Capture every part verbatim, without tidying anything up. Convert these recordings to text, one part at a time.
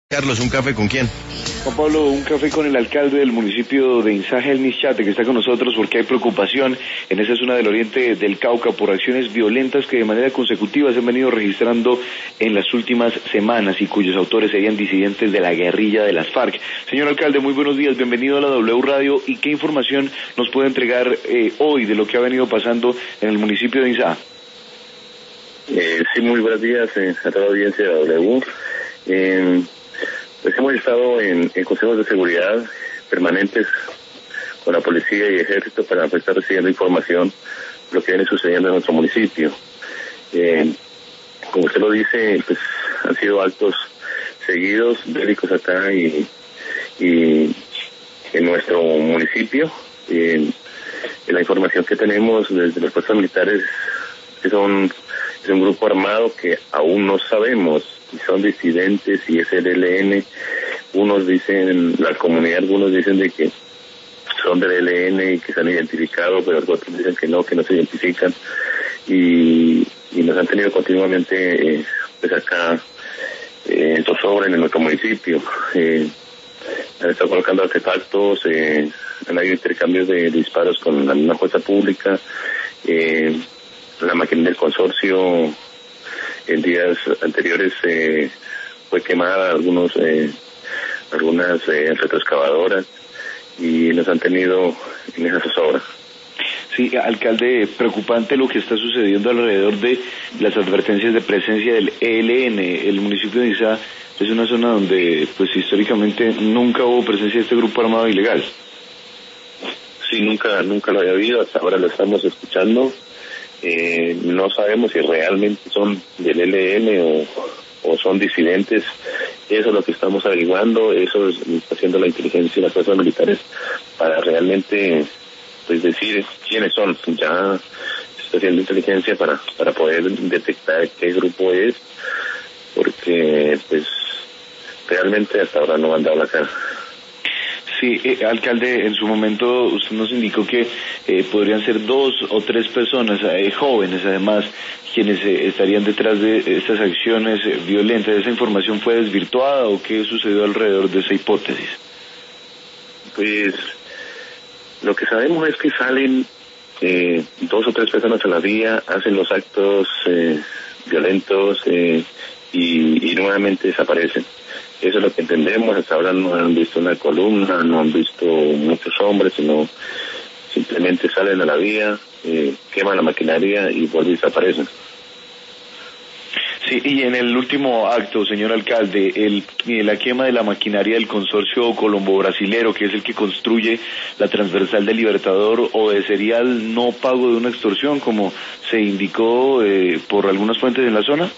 Carlos, ¿un café con quién? Juan Pablo, un café con el alcalde del municipio de Inzá, Helmis Chate, que está con nosotros porque hay preocupación en esa zona del oriente del Cauca por acciones violentas que de manera consecutiva se han venido registrando en las últimas semanas y cuyos autores serían disidentes de la guerrilla de las FARC. Señor alcalde, muy buenos días, bienvenido a la W Radio. ¿Y qué información nos puede entregar eh, hoy de lo que ha venido pasando en el municipio de Inzá? Eh, sí, muy buenos días eh, a toda la audiencia de W. Eh, Pues hemos estado en, en consejos de seguridad permanentes con la policía y ejército para estar recibiendo información de lo que viene sucediendo en nuestro municipio. Eh, como usted lo dice, pues han sido actos seguidos, bélicos acá y, y en nuestro municipio. Eh, en la información que tenemos desde las fuerzas militares, que son es un grupo armado que aún no sabemos si son disidentes, si es el E L N. Unos dicen, la comunidad, algunos dicen de que son del E L N y que se han identificado, pero otros dicen que no, que no se identifican. Y, y nos han tenido continuamente, eh, pues acá, eh, en zozobra en nuestro municipio. Eh, han estado colocando artefactos, eh, han habido intercambios de, de disparos con la misma fuerza pública. Eh, la máquina del consorcio en días anteriores eh, fue quemada, algunos eh, algunas eh, retroexcavadoras, y nos han tenido en esas zozobra. Sí, alcalde, preocupante lo que está sucediendo alrededor de las advertencias de presencia del E L N. El municipio de Inzá es una zona donde, pues históricamente, nunca hubo presencia de este grupo armado ilegal. Sí, nunca, nunca lo había habido, hasta ahora lo estamos escuchando. Eh, no sabemos si realmente son del E L N o, o son disidentes. Eso es lo que estamos averiguando, eso es, está haciendo la inteligencia y las fuerzas militares para realmente pues decir quiénes son. Ya se está haciendo inteligencia para, para poder detectar qué grupo es, porque pues realmente hasta ahora no han dado la cara. Sí, eh, alcalde, en su momento usted nos indicó que eh, podrían ser dos o tres personas, eh, jóvenes además, quienes eh, estarían detrás de estas acciones eh, violentas. ¿Esa información fue desvirtuada o qué sucedió alrededor de esa hipótesis? Pues lo que sabemos es que salen eh, dos o tres personas a la día, hacen los actos eh, violentos eh, y, y nuevamente desaparecen. Eso es lo que entendemos. Hasta ahora no han visto una columna, no han visto muchos hombres, sino simplemente salen a la vía, eh, queman la maquinaria y vuelven y desaparecen. Sí, y en el último acto, señor alcalde, el, la quema de la maquinaria del consorcio colombo-brasilero, que es el que construye la transversal del Libertador, ¿obedecería al no pago de una extorsión, como se indicó eh, por algunas fuentes en la zona?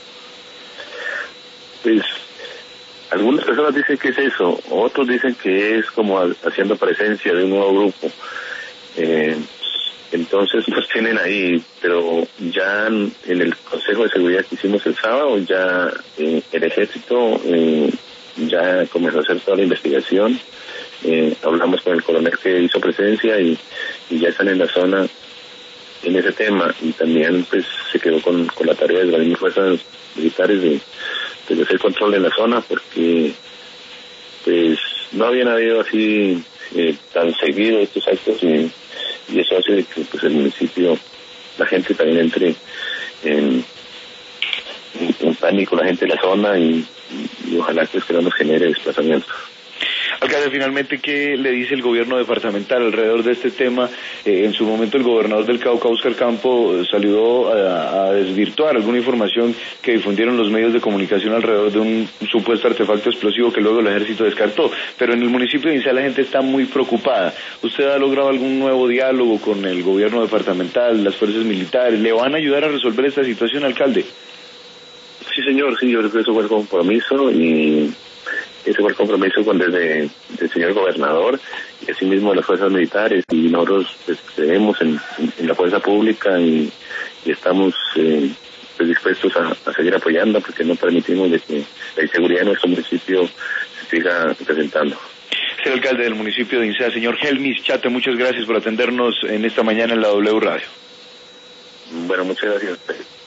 Pues algunas personas dicen que es eso, otros dicen que es como haciendo presencia de un nuevo grupo. Eh, entonces nos tienen ahí, pero ya en el Consejo de Seguridad que hicimos el sábado, ya eh, el Ejército eh, ya comenzó a hacer toda la investigación. Eh, hablamos con el coronel que hizo presencia y, y ya están en la zona en ese tema, y también pues se quedó con, con la tarea de las mismas fuerzas militares de de hacer control en la zona, porque pues no habían habido así eh, tan seguido estos actos, y, y eso hace que pues el municipio, la gente también entre en, en, en pánico, la gente de la zona, y, y, y ojalá pues que no nos genere desplazamiento. Alcalde, finalmente, ¿qué le dice el gobierno departamental alrededor de este tema? Eh, en su momento el gobernador del Cauca, Óscar Campo, salió a, a desvirtuar alguna información que difundieron los medios de comunicación alrededor de un supuesto artefacto explosivo que luego el ejército descartó. Pero en el municipio de Inzá la gente está muy preocupada. ¿Usted ha logrado algún nuevo diálogo con el gobierno departamental, las fuerzas militares? ¿Le van a ayudar a resolver esta situación, alcalde? Sí, señor, sí, yo creo que eso fue el compromiso, y ese fue el compromiso con desde el señor gobernador y asimismo de las fuerzas militares, y nosotros pues, creemos en, en, en la fuerza pública, y, y estamos eh, pues, dispuestos a, a seguir apoyando, porque no permitimos de que la inseguridad de nuestro municipio se siga presentando. Ser alcalde del municipio de Inzá, señor Helmis Chate, muchas gracias por atendernos en esta mañana en la W Radio. Bueno, muchas gracias.